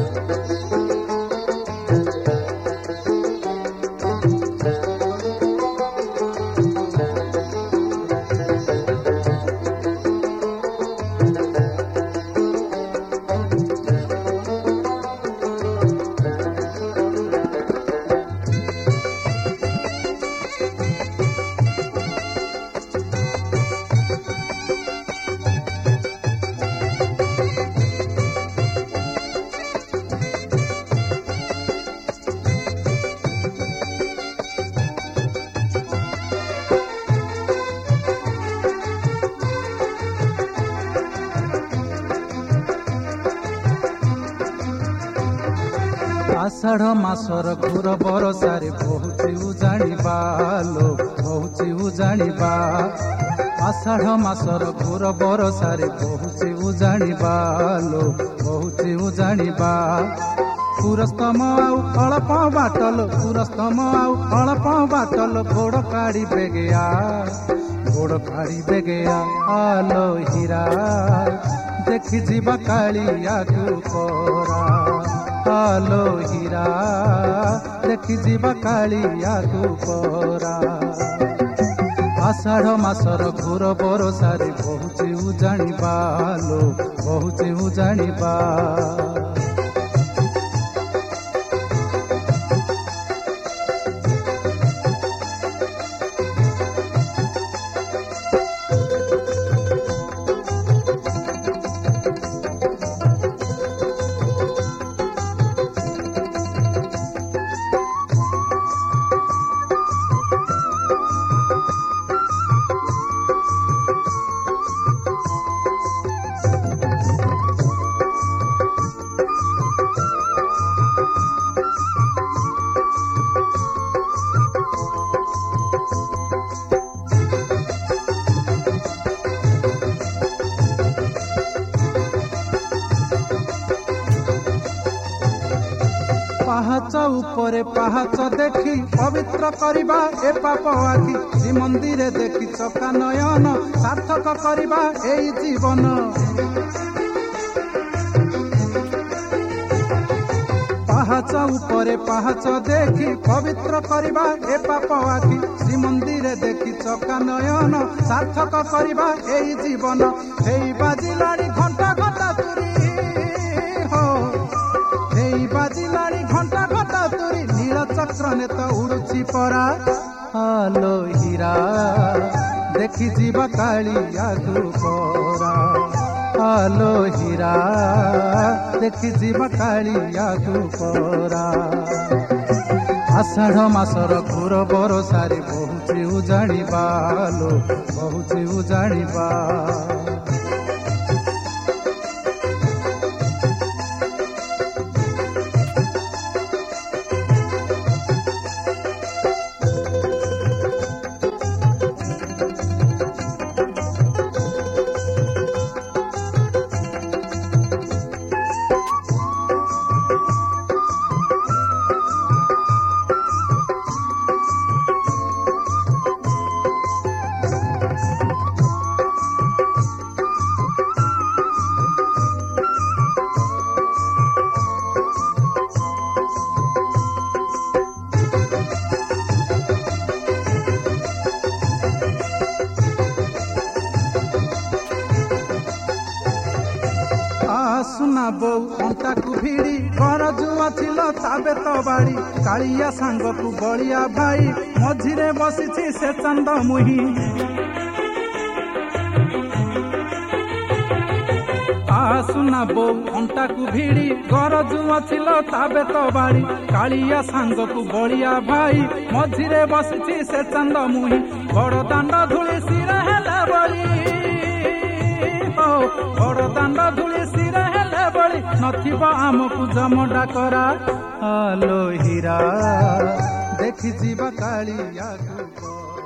आषाढ़ मासर घोर बरसारे बहुची उजाणिबा लो बहुची उजाणिबा आषाढ़ मासर घोर बरसारे बहुची उजाणिबा लो बहुची उजाणिबा पुरस्तम आउ अल्प बाटल पुरस्तम आउ अल्प बाटल गोड़ काढ़ी बेगेया गोड़ काढ़ी बेगेया आलो हीरा देखी जीवा कालिया कोरा आलो हीरा देखी जीवा कालिया कोरा आषाढ़ मासर घोर बरसारे बहुची उजाणिबा लो बहुची उजाणिबा पाहाच उपरे पाहाच देखी पवित्र करिबा ए पाप आखि श्रीमंदिर देखी चका नयन सार्थक करिबा एई जीवन पाहाच उपरे पाहाच देखी पवित्र करिबा ए पाप आखि श्रीमंदिर देखी चका नयन सार्थक करिबा एई जीवन हेई बाजिलाणी घंटा घंटा तुरी हो हेई बाजिलाणी घंटा घंटा तुरी नील चक्र नेत उड़ुची परा आलो हीरा देखी जीवा कालिया कोरा आलो हीरा देखी जीवा कालिया कोरा आषाढ़ मासर घोर बरसारे बहुची उजाणिबा लो बहुची उजाणिबा सुना बो अंटा को भिड़ी घर जुआ छिल ताबे तो बाड़ी कालिया सांग को बलिया भाई मझिरे बसिछि से चंद मुही सुना बो अंटा को भिड़ी घर जुआ छिल ताबे तो बाड़ी कालिया सांग को बलिया भाई मझिरे बसिछि से चंद मुही बड़ दांड धूली सिर हेला बली बड़ दांड धूली सिर हेला बली नथिबा आमकु जम डाकरा आलो हीरा देखि जीवा कालिया को